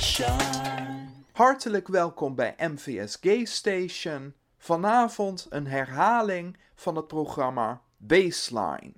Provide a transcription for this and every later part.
Hartelijk welkom bij MVS Gay Station. Vanavond een herhaling van het programma Baseline.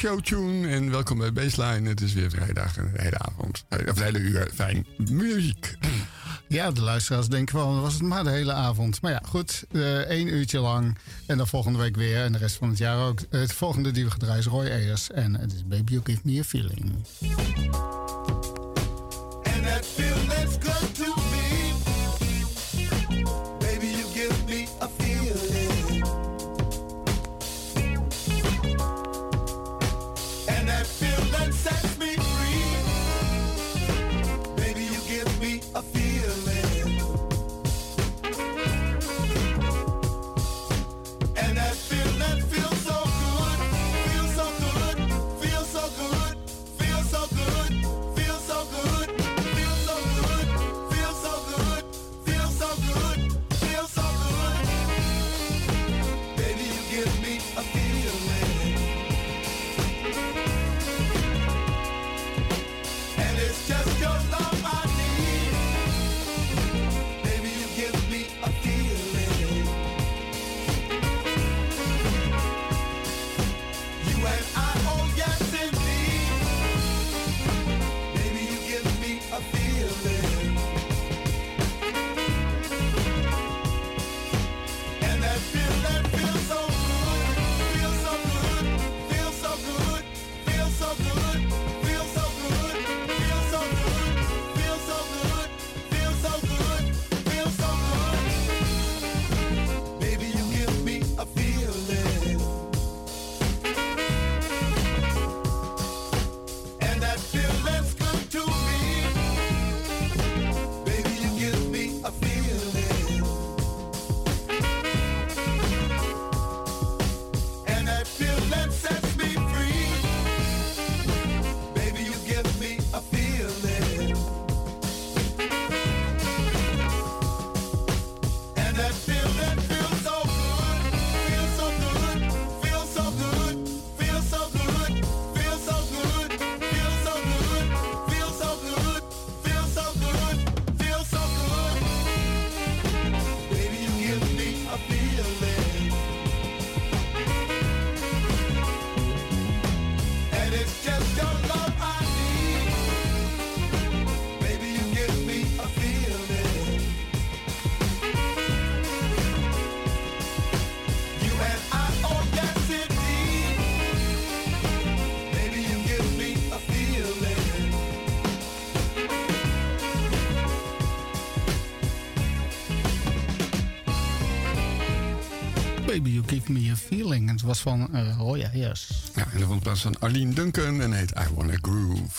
showtune en welkom bij Baseline. Het is weer vrijdag en de hele avond, of de hele uur, fijn muziek. Ja, de luisteraars denken wel, was het maar de hele avond. Maar ja, goed, 1 uurtje lang en dan volgende week weer en de rest van het jaar ook. Het volgende die we gaan draaien is Roy Ayers en het is Baby You Give Me A Feeling. And that feeling's good to me. Baby, you give me a feeling. And that feeling sets me free. Baby, you give me a feeling. And that feeling feels so good. Feels so good. Feels so good. Feels so good. Feels so good. Feels so good. Feels so good. Feels so good. Feels so good. Baby, you give me a feeling. And it's just your love I need. Baby, you give me a feeling. You and I, oh yes indeed. Baby, you give me a feeling. And that feeling feels so good. Feels so good. Feels so good. Feels so good. Feels so good. Feels so good. Feels so good. Feels so good. Feels so good. Baby, you give me a feeling. And that feeling's good to me. Baby, you give me a feeling. And that feeling sets me free. Baby, you give me a feeling. And that feeling feels so good. Feels so good. Feels so good. Feels so good. Feels so good. Feels so good. Feels so good. Feels so good. Feels so good. Baby, you give me a feeling. And it's just your love I need. Baby, you give me a feeling. You and I, oh yes indeed. Baby, you give me a feeling. Baby You Give Me A Feeling. En het was van Roy Ayers. Ja, en dat vond plaats van Arlene Duncan en heet I Wanna Groove.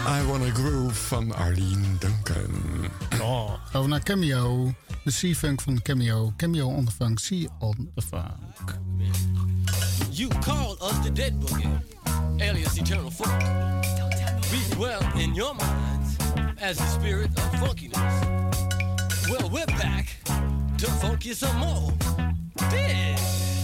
I Wanna Groove van Arlene Duncan. Oh. Over naar Cameo. De C-Funk van Cameo. Cameo on the Funk, C on the Funk. You call us the Dead Boogie, alias Eternal Funk. We dwell in your minds as the spirit of funkiness. Well, we're back to funk you some more. Dig!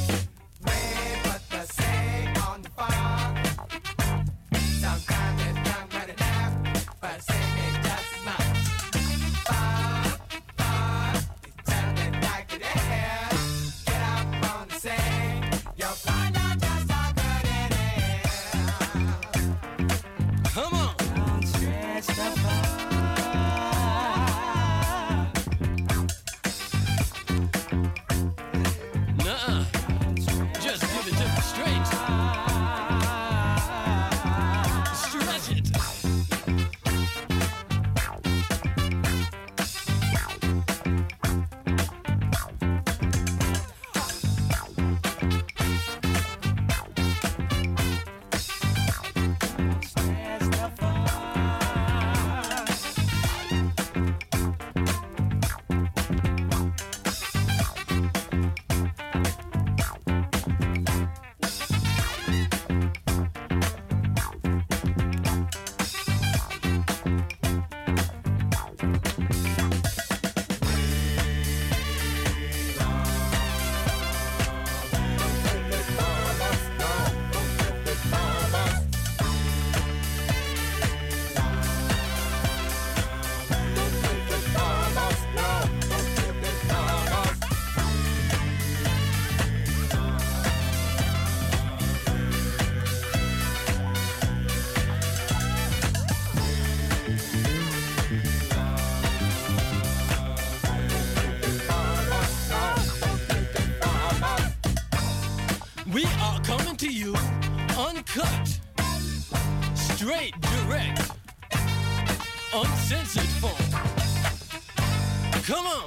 We are coming to you uncut, straight, direct, uncensored funk. Come on.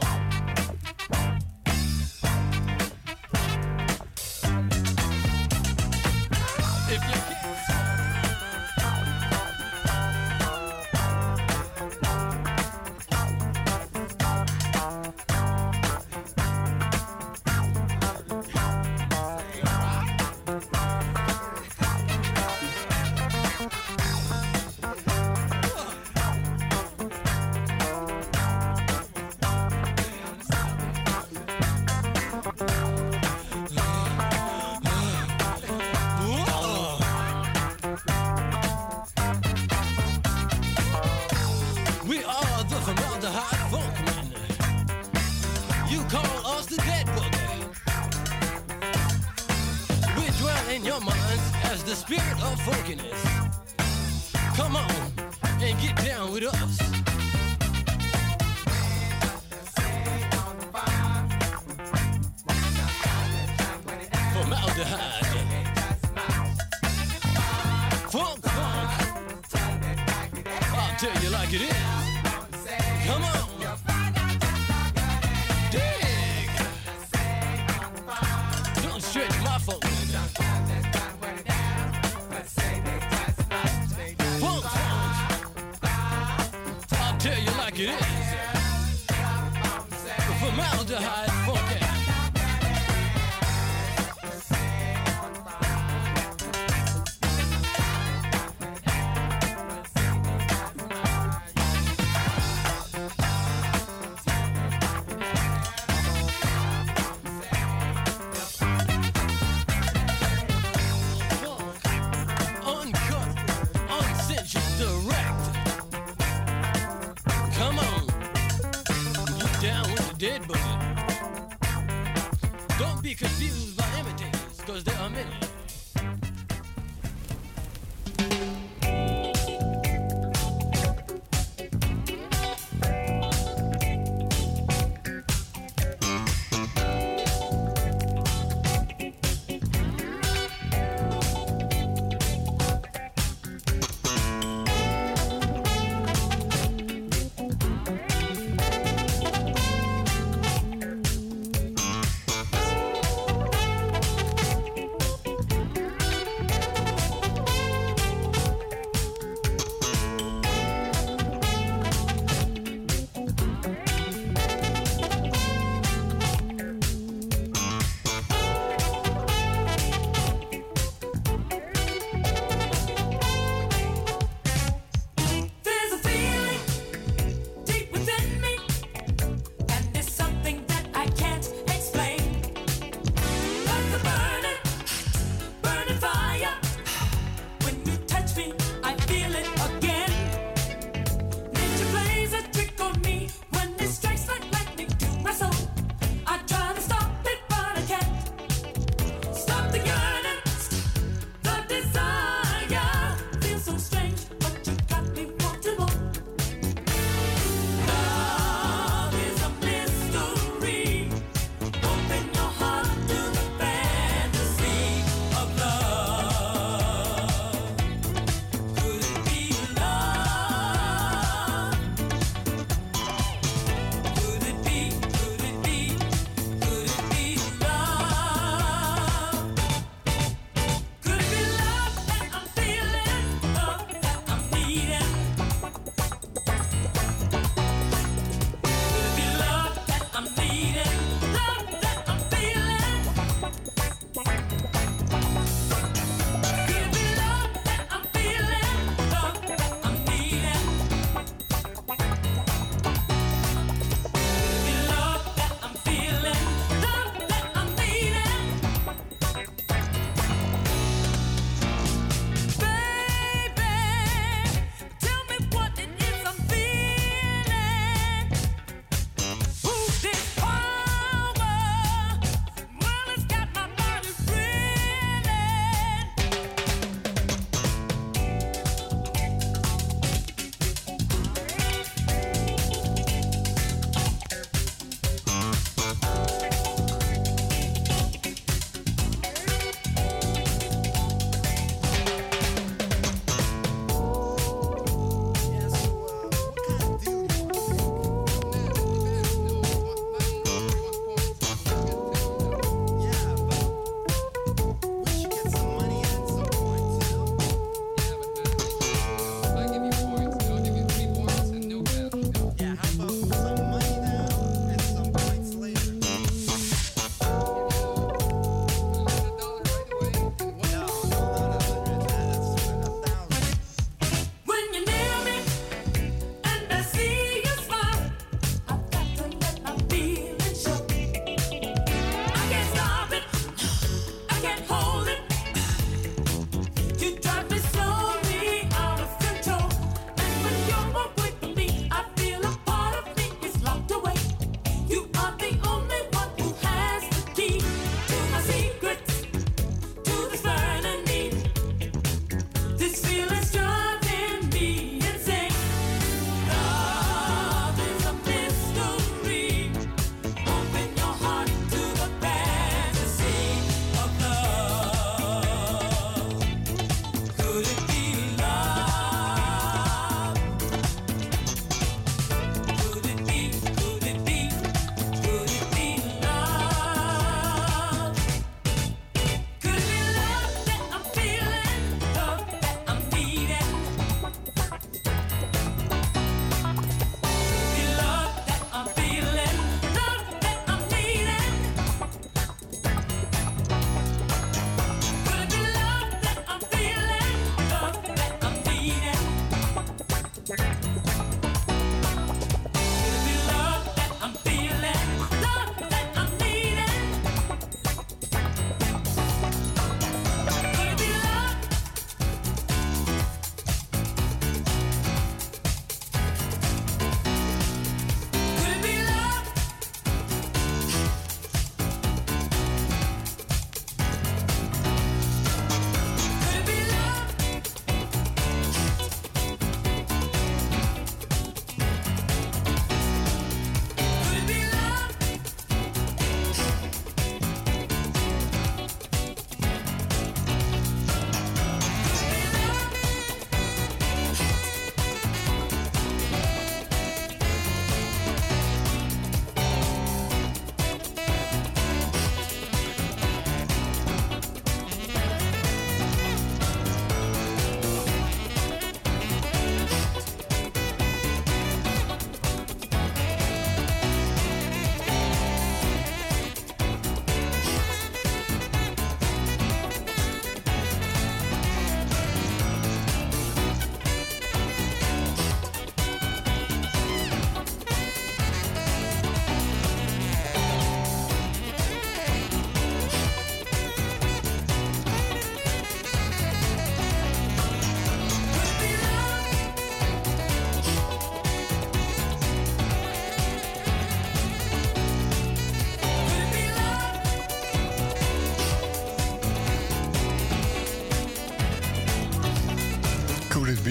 If you can't. We are the formaldehyde funkmen. You call us the Dead Boogie. We dwell in your minds as the spirit of funkiness. Come on and get down with us. Formaldehyde. Funk, funk. I'll tell you like it is. Come on. Dig. Don't stretch my funk. Funk, funk. I'll tell you like it is. Formaldehyde funky. Dead Boogie.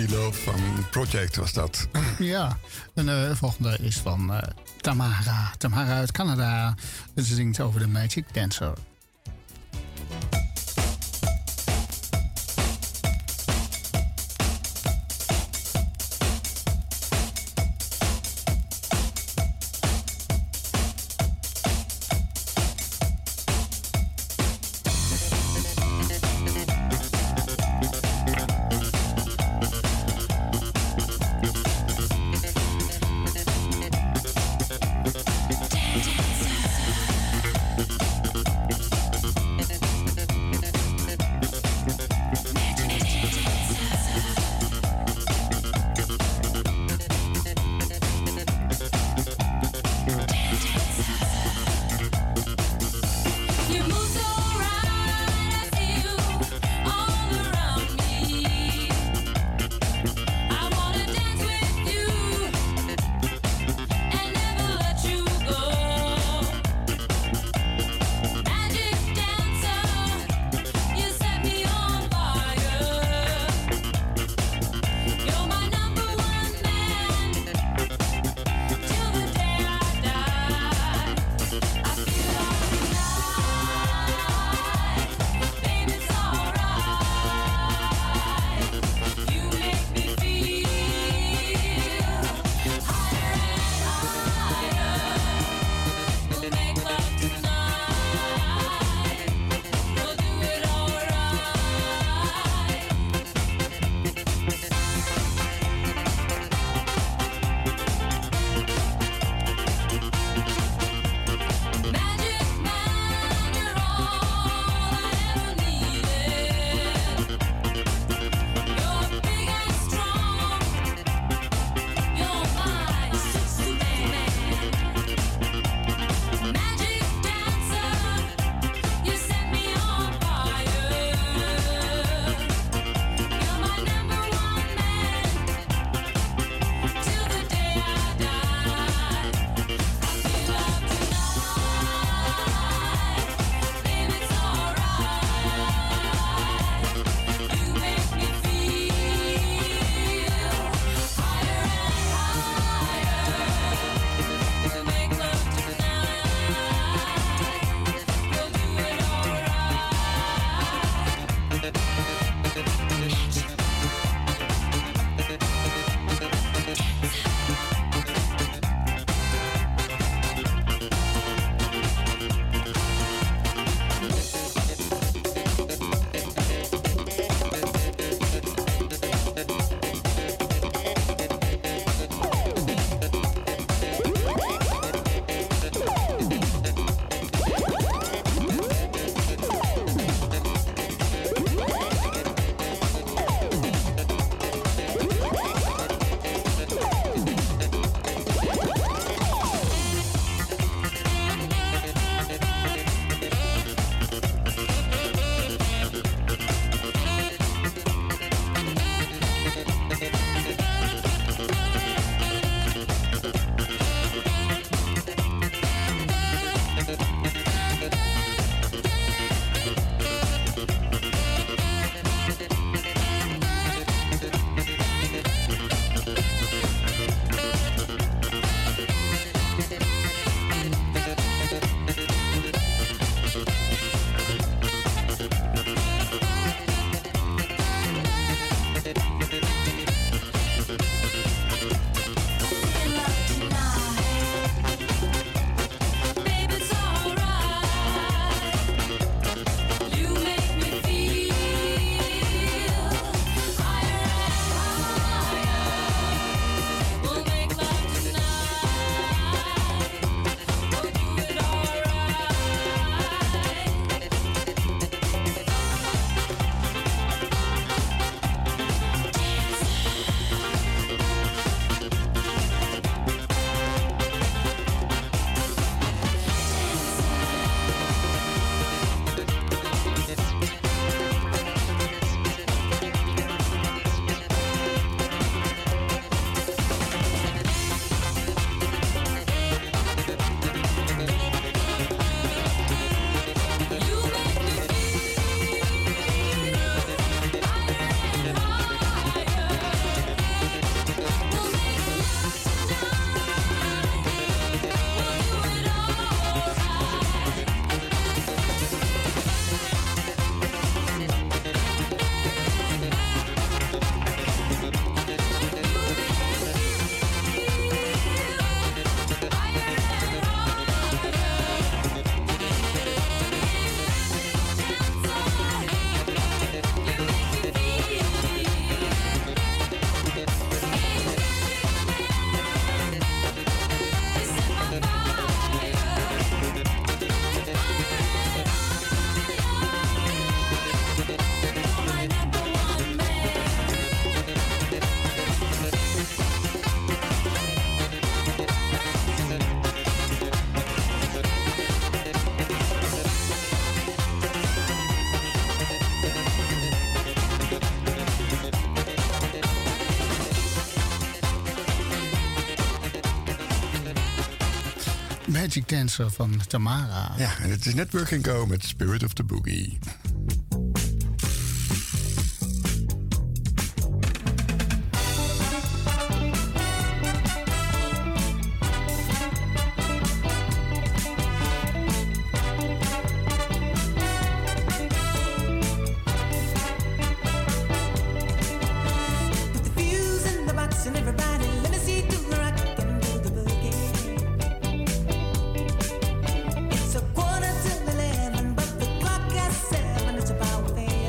Love van Project was dat. Ja, en de volgende is van Tamara. Tamara uit Canada. Ze zingt over de Magic Dancer. Magic Dancer van Tamara. Ja, en het is Network & Go met Spirit of the Boogie. It's a quarter to 11, but the clock has 7. It's about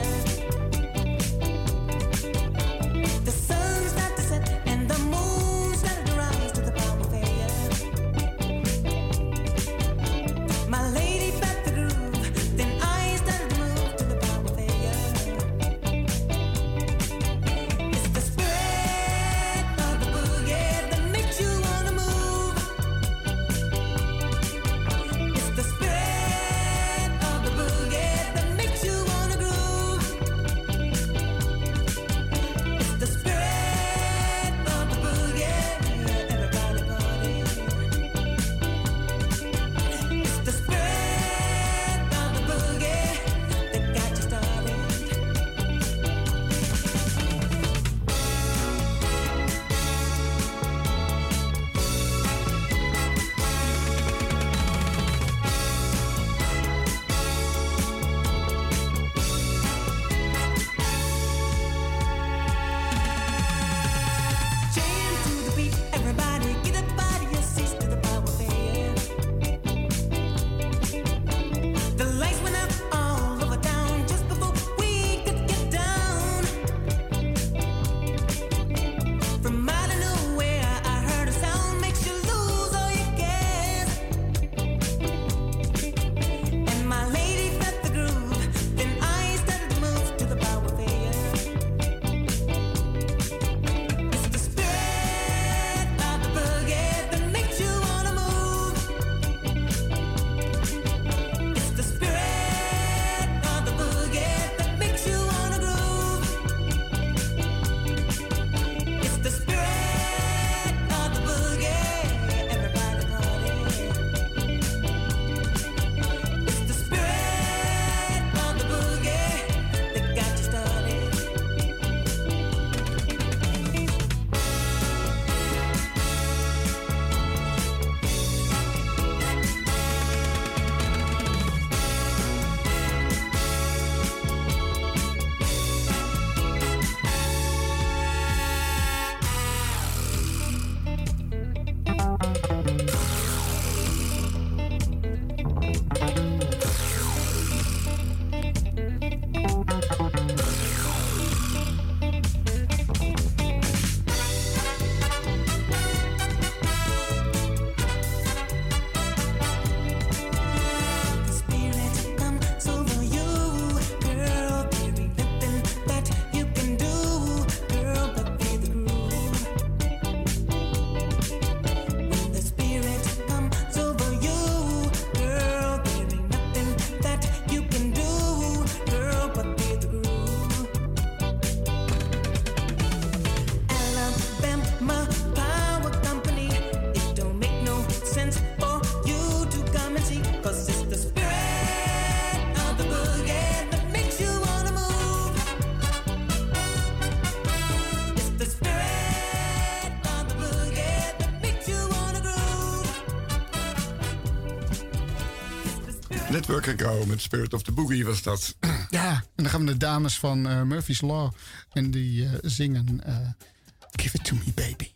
Network & Go met Spirit of the Boogie was dat. Ja, en dan gaan we de dames van Murphy's Law. En die zingen Give It To Me Baby.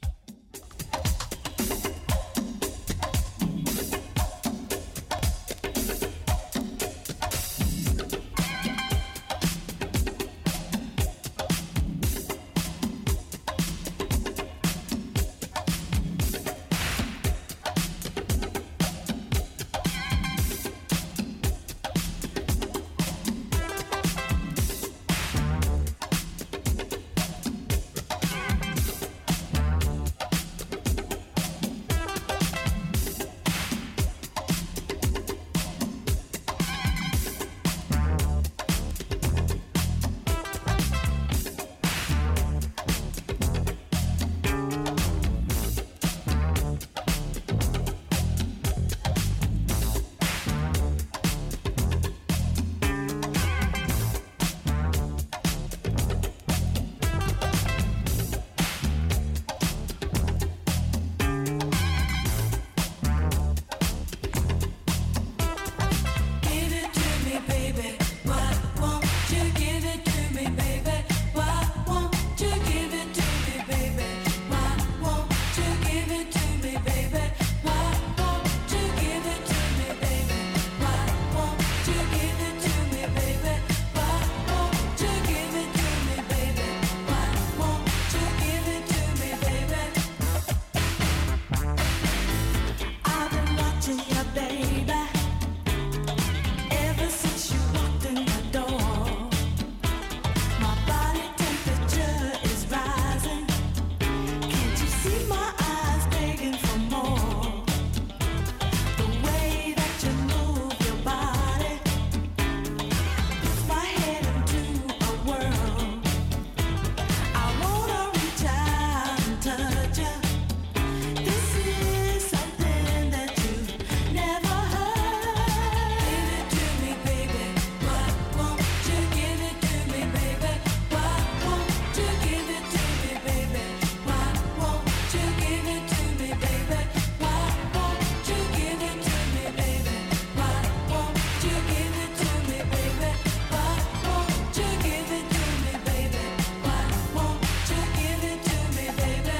see my eyes begging for more. The way that you move your body puts my head into a whirl. I wanna reach out and touch you. This is something that you've never heard. Give it to me, baby. Why won't you give it to me, baby? Why won't you give it to me, baby? Why won't you give it to me, baby? Why won't you give it to me, baby? Why won't you give it to me, baby? Why won't you give it to me, baby? Why won't you give it to me, baby?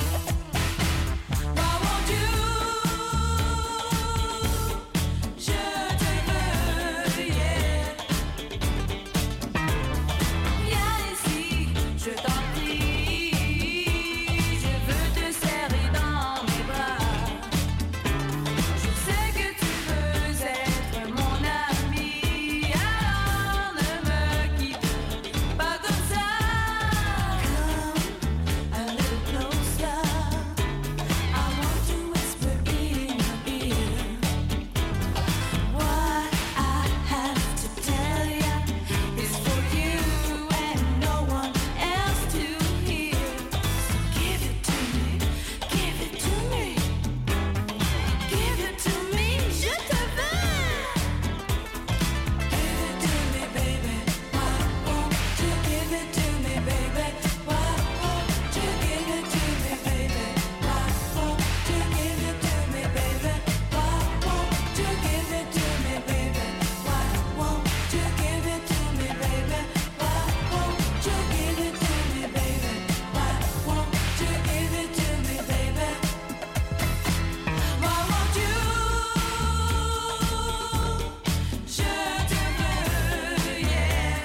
Why won't you? Je te veux, yeah. Viens ici, je t'en prie. Je veux te serrer dans mes bras. Je sais que tu veux être mon ami. Alors ne me quitte pas comme ça. Come a little closer. I want to whisper in your ear what I have to tell ya is for you and no one else to hear. So give it to me, give it to me, give it to me, je te veux. Give it to me, baby. Why won't you give it to me, baby? Why won't you give it to me, baby? Why won't you give it to me, baby? Why won't you give it to me, baby? Why won't you give it to me, baby? Why won't you give it to me, baby? Why won't you give it to me, baby? Why won't you? Je te veux, yeah.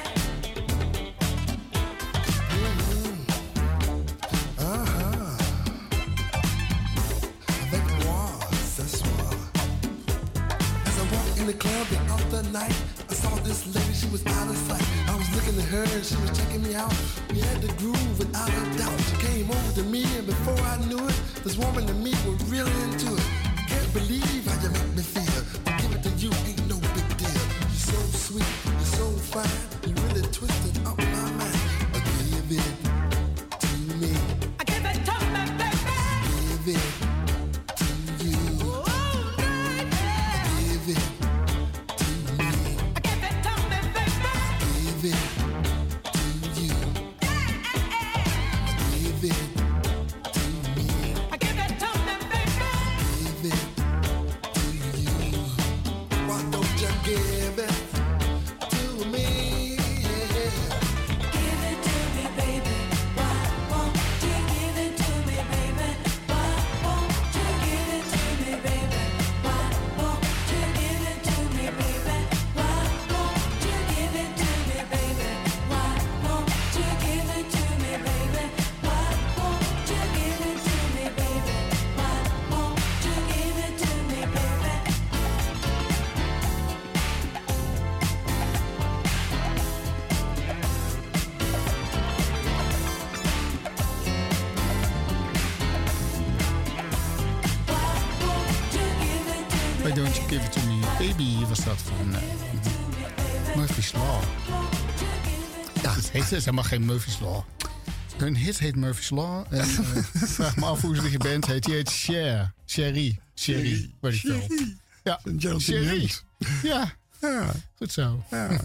Avec moi ce soir. As I walked in the club the other night, I saw this lady, she was out of sight. I was looking at her and she was checking me out. We had the groove without a doubt. She came over to me and before I knew it, this woman and me were really into it. Can't believe how you make me feel. To give it to you ain't no big deal. You're so sweet, you're so fine, you really twisted up my mind. Give it to me. I give it to me, baby. Give it to you. Give it to me. I give it to me, baby. Give it to you. Give it to me. I give it to me, baby. Give it to you. Why don't you give it to me? Give it to me, baby. Why won't you give it to me, baby? Why won't you give it to me, baby? Why won't you give it to me, baby? Why won't you give it to me, baby? Why won't you give it to me, baby? Why won't you give it to me, baby? Why won't you give it to me, baby? Why Don't You Give It To Me Baby was dat van Murphy's Law. Ja, het is helemaal geen Murphy's Law. Hun hit heet Murphy's Law. En, vraag me af hoe ze die band heet. Die heet Cher. Sherry, weet ik veel. Ja, Sherry. Ja, goed zo.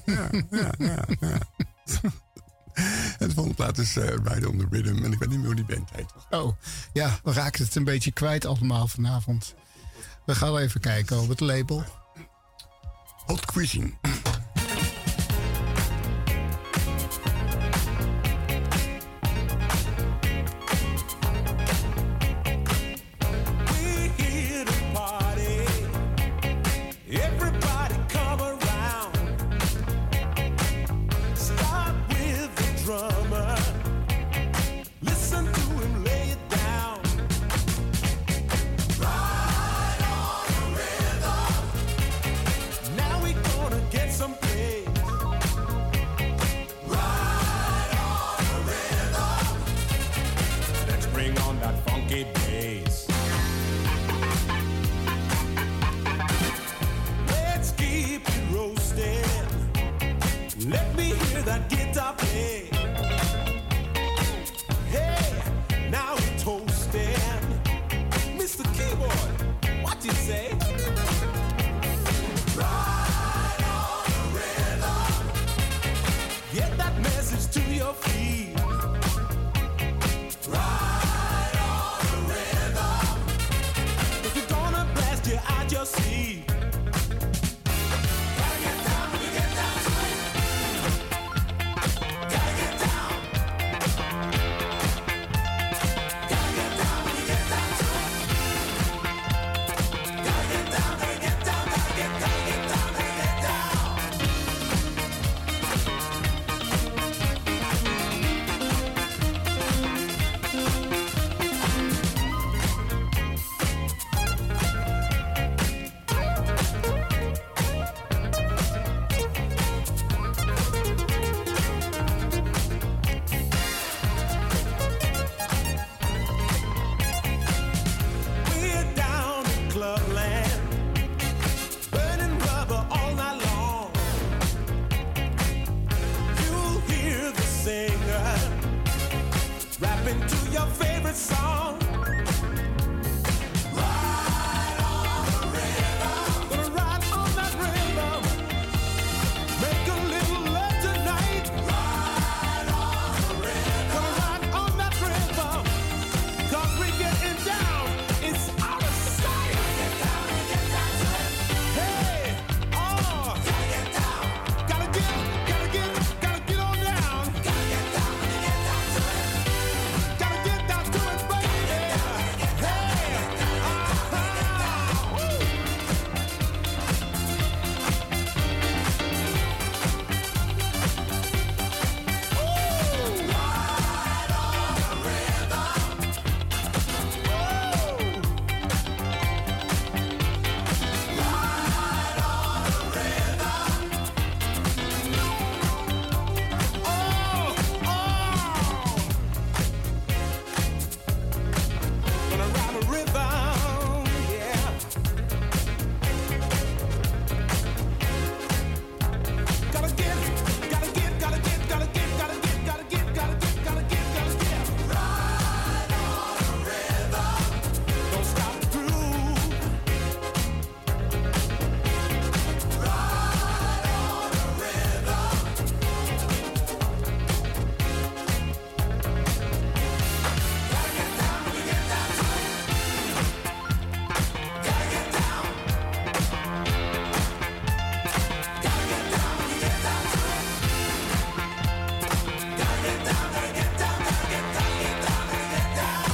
En de volgende plaat is Ride on the Rhythm. En ik weet niet meer hoe die band heet. Oh, ja, we raken het een beetje kwijt allemaal vanavond. We gaan even kijken op het label. Hot Cuisine. Some keyboard. What you say? Ride on the rhythm. Get that message to your feet. Ride on the rhythm. If you're gonna blast you out your seat. Gotta get down to it. Gotta get down. Gotta get down when you get down to it. Gotta get down, gotta get down, gotta get down, gotta get down. We're down in Clubland, burning rubber all night long. You'll hear the singer rapping to your favorite song. Ride on the rhythm. Gonna ride on that rhythm. Make a little love tonight. Ride on the rhythm. Gonna ride on that rhythm. 'Cause we're getting down. It's out of sight. Get down to it. Hey, oh. Gotta get down. Gotta get on down. Gotta get down when you get down to it. Gotta get down to it, baby. Hey, woo. Ooh. Ride on the rhythm. Woo. Ride on the rhythm. Oh, oh. Gonna ride a rhythm, yeah. Gotta get. Ride on the rhythm. Don't stop the groove. Ride on the rhythm. Gotta get down when you get down to it. Gotta get down. Gotta get down when you get down to it. Gotta get down, gotta get down, gotta get down, get down, gotta get down.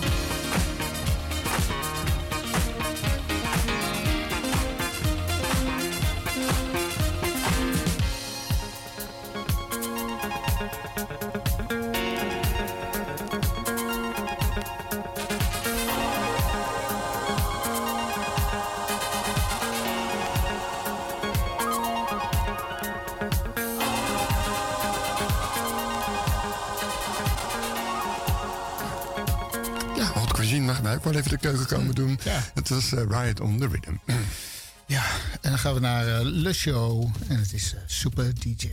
Ja, Hot Cuisine mag mij ook wel even de keuken komen doen. Ja. Het was Riot on the Rhythm. Ja, en dan gaan we naar Le Show. En het is Super DJ.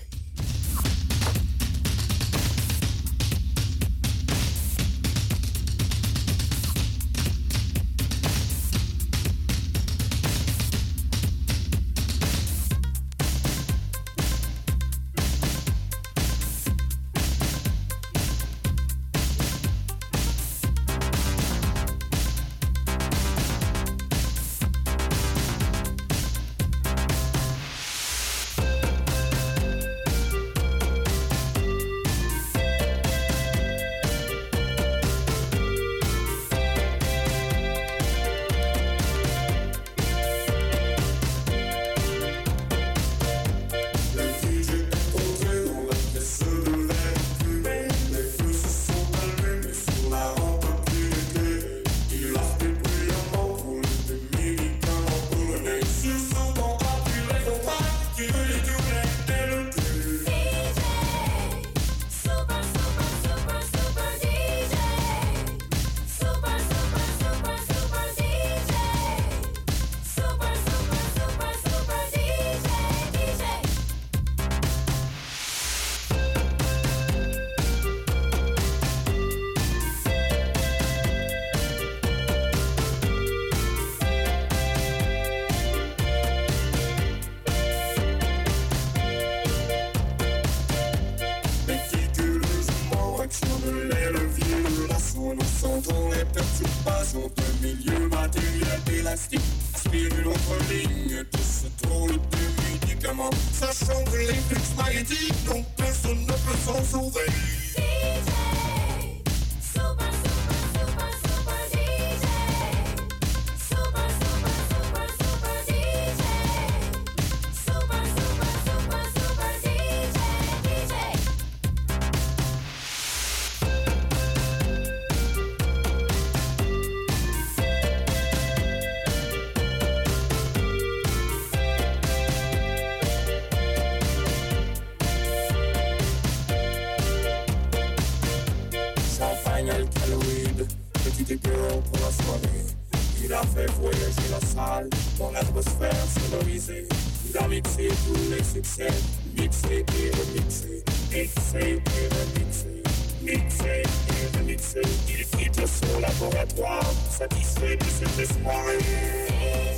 de milieu matériel élastique. Aspire une autre ligne de ce drôle de médicament. Sachant que les flux magnétiques, donc personne ne peut s'en sauver. Petite girl pour la soirée. Il a fait voyager la salle dans l'atmosphère sonorisée. Il a mixé tous les succès, mixé et remixé, mixé et remixé, mixé et remixé. Il quitte son laboratoire, satisfait de cette soirée.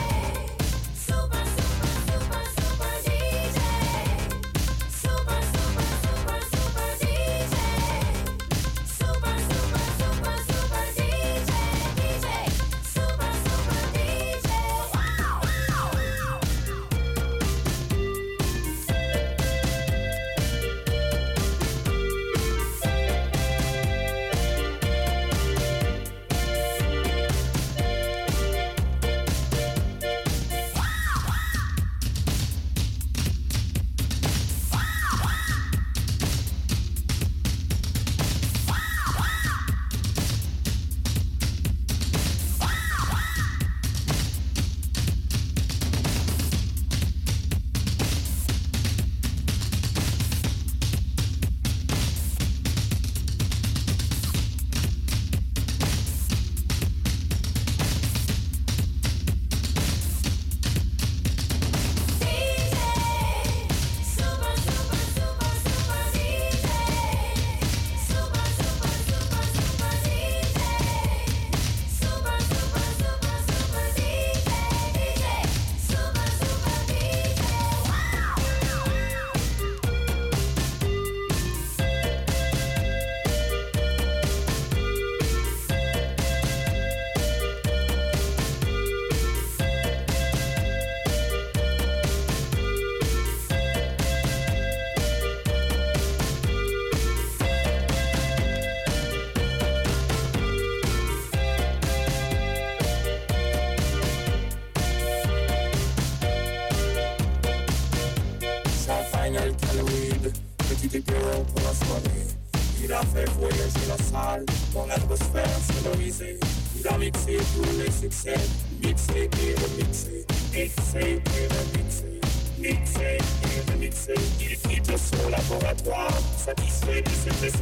Petite girl pour la soirée. Il a fait voyager la salle dans l'atmosphère sonorisée. Il a mixé tous les succès, mixé et remixé, mixé et remixé, mixé et remixé. Il quitte son laboratoire, satisfait de cette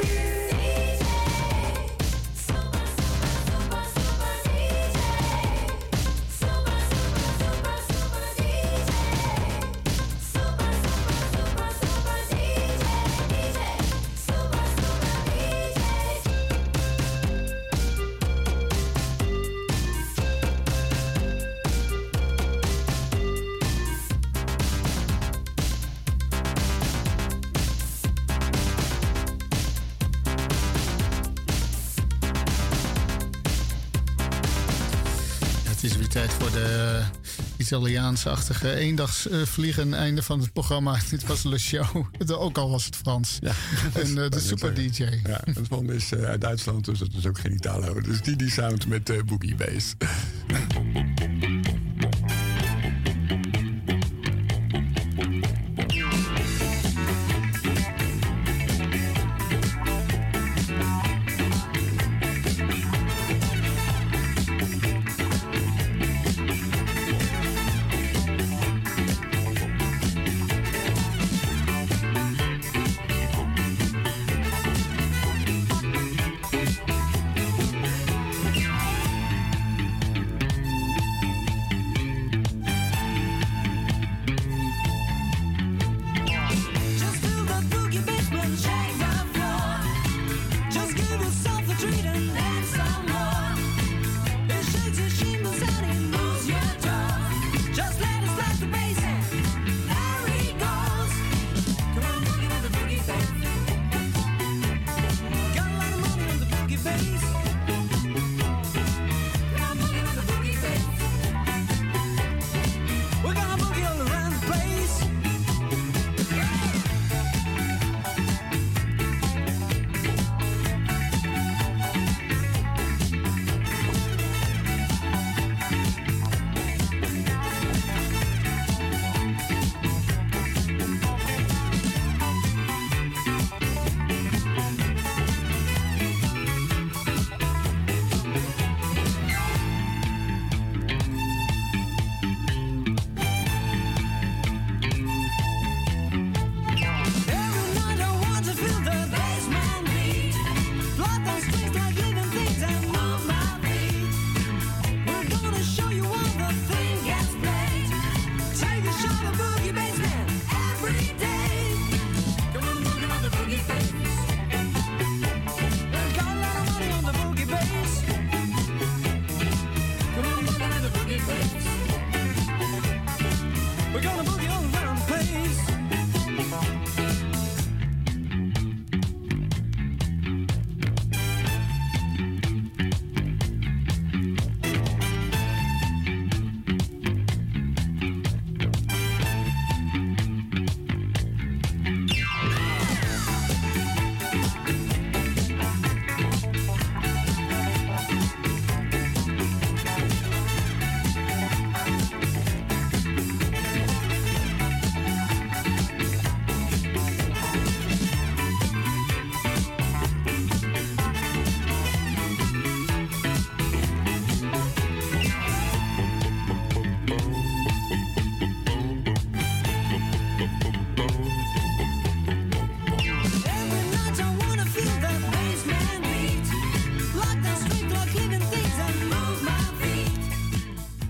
soirée. Het is weer tijd voor de Italiaans-achtige eendagsvliegen. Einde van het programma. Dit was Le Show. Ook al was het Frans. Ja, en de Super DJ. Ja, het volgende is uit Duitsland, dus dat is ook geen Italo. Dus die sound met boogie bass.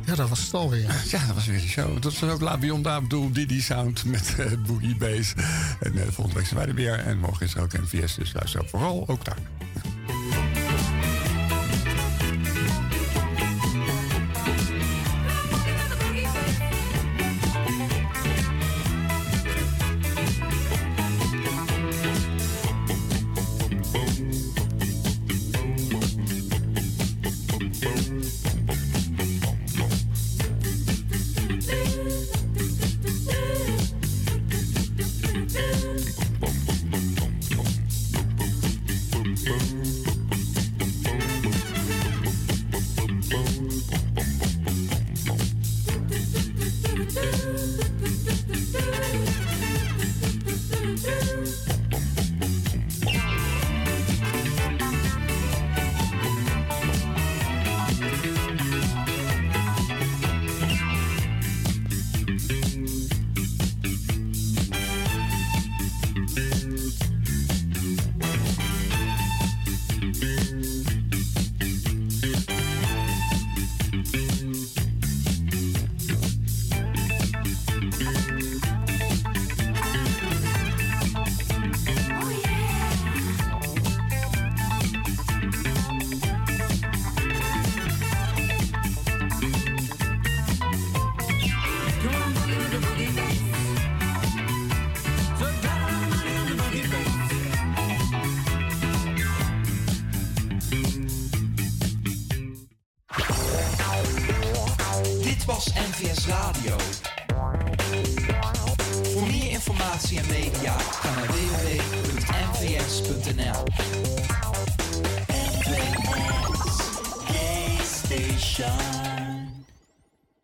Ja, dat was het alweer. Ja, dat was weer de show. Dat was ook La Beyond Abdul, Didi Sound met Boogie Bass. En volgende week zijn wij er weer. En morgen is er ook NVS, dus luister vooral ook daar. Dit was NVS Radio. Voor meer informatie en media ga naar www.nvs.nl. NVS Gay Station.